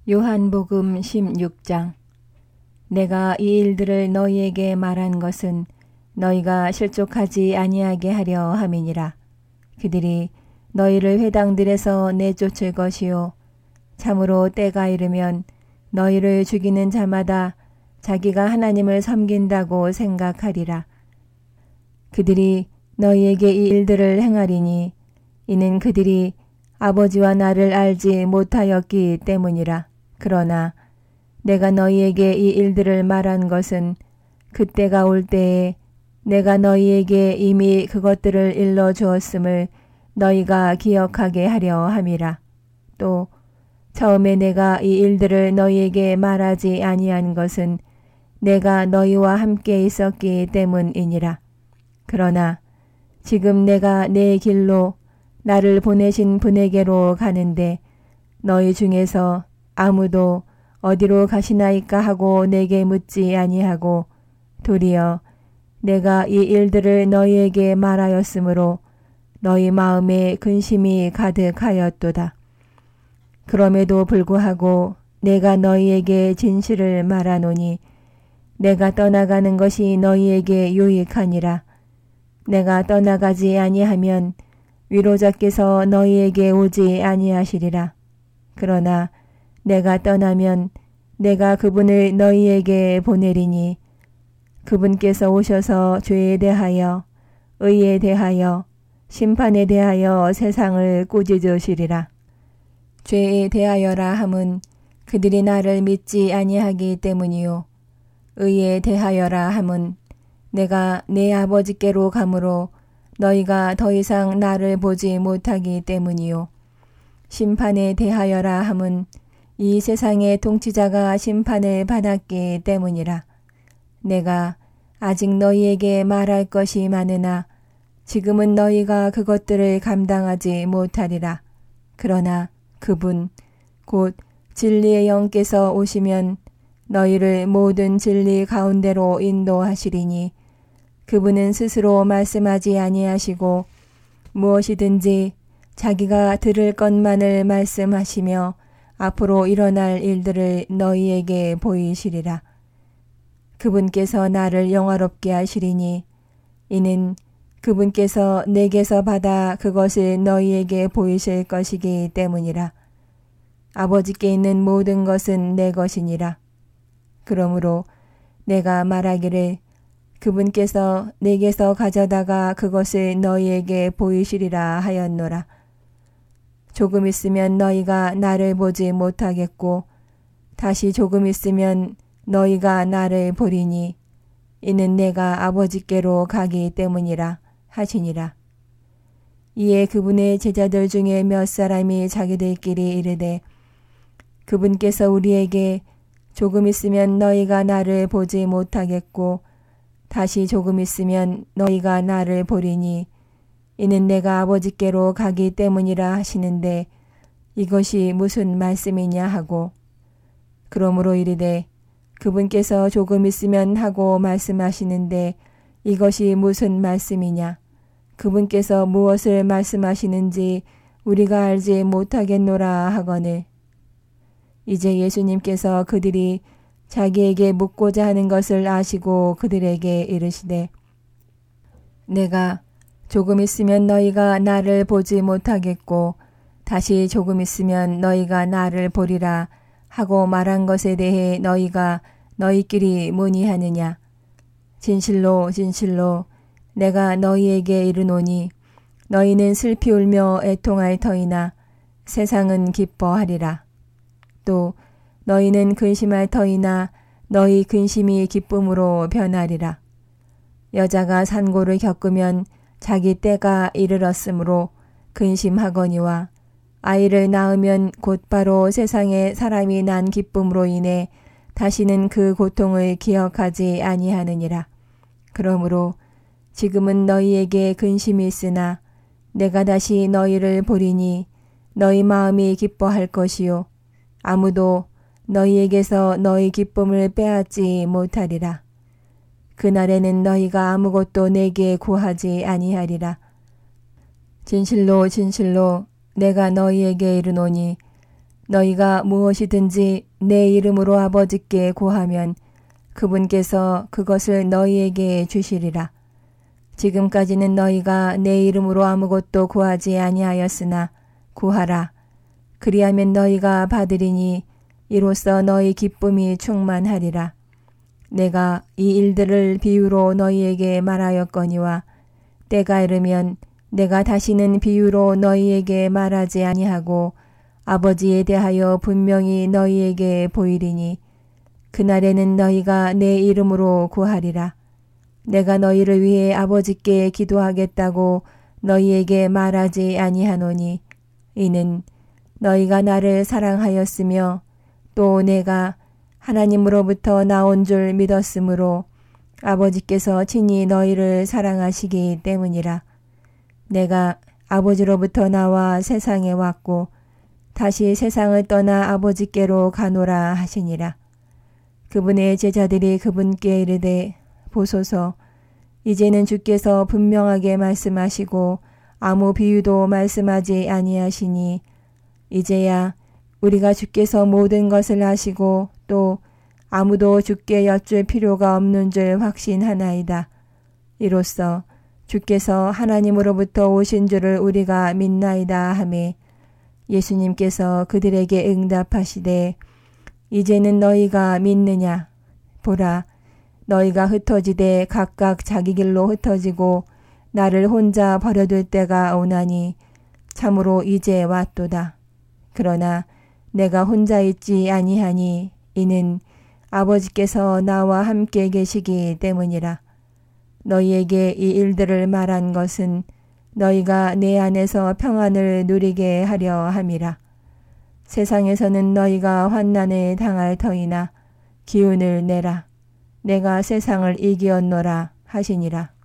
요한복음 16장. 내가 이 일들을 너희에게 말한 것은 너희가 실족하지 아니하게 하려 함이니라. 그들이 너희를 회당들에서 내쫓을 것이요 참으로 때가 이르면 너희를 죽이는 자마다 자기가 하나님을 섬긴다고 생각하리라. 그들이 너희에게 이 일들을 행하리니 이는 그들이 아버지와 나를 알지 못하였기 때문이라. 그러나 내가 너희에게 이 일들을 말한 것은 그때가 올 때에 내가 너희에게 이미 그것들을 일러 주었음을 너희가 기억하게 하려 함이라. 또 처음에 내가 이 일들을 너희에게 말하지 아니한 것은 내가 너희와 함께 있었기 때문이니라. 그러나 지금 내가 내 길로 나를 보내신 분에게로 가는데 너희 중에서 아무도 어디로 가시나이까 하고 내게 묻지 아니하고 도리어 내가 이 일들을 너희에게 말하였으므로 너희 마음에 근심이 가득하였도다. 그럼에도 불구하고 내가 너희에게 진실을 말하노니 내가 떠나가는 것이 너희에게 유익하니라. 내가 떠나가지 아니하면 위로자께서 너희에게 오지 아니하시리라. 그러나 내가 떠나면 내가 그분을 너희에게 보내리니 그분께서 오셔서 죄에 대하여 의에 대하여 심판에 대하여 세상을 꾸짖으시리라. 죄에 대하여라 함은 그들이 나를 믿지 아니하기 때문이요 의에 대하여라 함은 내가 내 아버지께로 가므로 너희가 더 이상 나를 보지 못하기 때문이요 심판에 대하여라 함은 이 세상의 통치자가 심판을 받았기 때문이라. 내가 아직 너희에게 말할 것이 많으나 지금은 너희가 그것들을 감당하지 못하리라. 그러나 그분 곧 진리의 영께서 오시면 너희를 모든 진리 가운데로 인도하시리니 그분은 스스로 말씀하지 아니하시고 무엇이든지 자기가 들을 것만을 말씀하시며 앞으로 일어날 일들을 너희에게 보이시리라. 그분께서 나를 영화롭게 하시리니 이는 그분께서 내게서 받아 그것을 너희에게 보이실 것이기 때문이라. 아버지께 있는 모든 것은 내 것이니라. 그러므로 내가 말하기를 그분께서 내게서 가져다가 그것을 너희에게 보이시리라 하였노라. 조금 있으면 너희가 나를 보지 못하겠고 다시 조금 있으면 너희가 나를 보리니 이는 내가 아버지께로 가기 때문이라 하시니라. 이에 그분의 제자들 중에 몇 사람이 자기들끼리 이르되 그분께서 우리에게 조금 있으면 너희가 나를 보지 못하겠고 다시 조금 있으면 너희가 나를 보리니 이는 내가 아버지께로 가기 때문이라 하시는데 이것이 무슨 말씀이냐 하고 그러므로 이르되 그분께서 조금 있으면 하고 말씀하시는데 이것이 무슨 말씀이냐 그분께서 무엇을 말씀하시는지 우리가 알지 못하겠노라 하거늘 이제 예수님께서 그들이 자기에게 묻고자 하는 것을 아시고 그들에게 이르시되 내가 조금 있으면 너희가 나를 보지 못하겠고 다시 조금 있으면 너희가 나를 보리라 하고 말한 것에 대해 너희가 너희끼리 문의하느냐. 진실로 진실로 내가 너희에게 이르노니 너희는 슬피 울며 애통할 터이나 세상은 기뻐하리라. 또 너희는 근심할 터이나 너희 근심이 기쁨으로 변하리라. 여자가 산고를 겪으면 자기 때가 이르렀으므로 근심하거니와 아이를 낳으면 곧바로 세상에 사람이 난 기쁨으로 인해 다시는 그 고통을 기억하지 아니하느니라. 그러므로 지금은 너희에게 근심이 있으나 내가 다시 너희를 보리니 너희 마음이 기뻐할 것이요 아무도 너희에게서 너희 기쁨을 빼앗지 못하리라. 그날에는 너희가 아무것도 내게 구하지 아니하리라. 진실로 진실로 내가 너희에게 이르노니 너희가 무엇이든지 내 이름으로 아버지께 구하면 그분께서 그것을 너희에게 주시리라. 지금까지는 너희가 내 이름으로 아무것도 구하지 아니하였으나 구하라. 그리하면 너희가 받으리니 이로써 너희 기쁨이 충만하리라. 내가 이 일들을 비유로 너희에게 말하였거니와 때가 이르면 내가 다시는 비유로 너희에게 말하지 아니하고 아버지에 대하여 분명히 너희에게 보이리니 그날에는 너희가 내 이름으로 구하리라. 내가 너희를 위해 아버지께 기도하겠다고 너희에게 말하지 아니하노니 이는 너희가 나를 사랑하였으며 또 내가 하나님으로부터 나온 줄 믿었으므로 아버지께서 친히 너희를 사랑하시기 때문이라. 내가 아버지로부터 나와 세상에 왔고 다시 세상을 떠나 아버지께로 가노라 하시니라. 그분의 제자들이 그분께 이르되 보소서 이제는 주께서 분명하게 말씀하시고 아무 비유도 말씀하지 아니하시니 이제야 우리가 주께서 모든 것을 아시고 또 아무도 주께 여쭐 필요가 없는 줄 확신하나이다. 이로써 주께서 하나님으로부터 오신 줄을 우리가 믿나이다 하매 예수님께서 그들에게 응답하시되 이제는 너희가 믿느냐? 보라, 너희가 흩어지되 각각 자기 길로 흩어지고 나를 혼자 버려둘 때가 오나니 참으로 이제 왔도다. 그러나 내가 혼자 있지 아니하니 이는 아버지께서 나와 함께 계시기 때문이라. 너희에게 이 일들을 말한 것은 너희가 내 안에서 평안을 누리게 하려 함이라. 세상에서는 너희가 환난을 당할 터이나 기운을 내라. 내가 세상을 이기었노라 하시니라.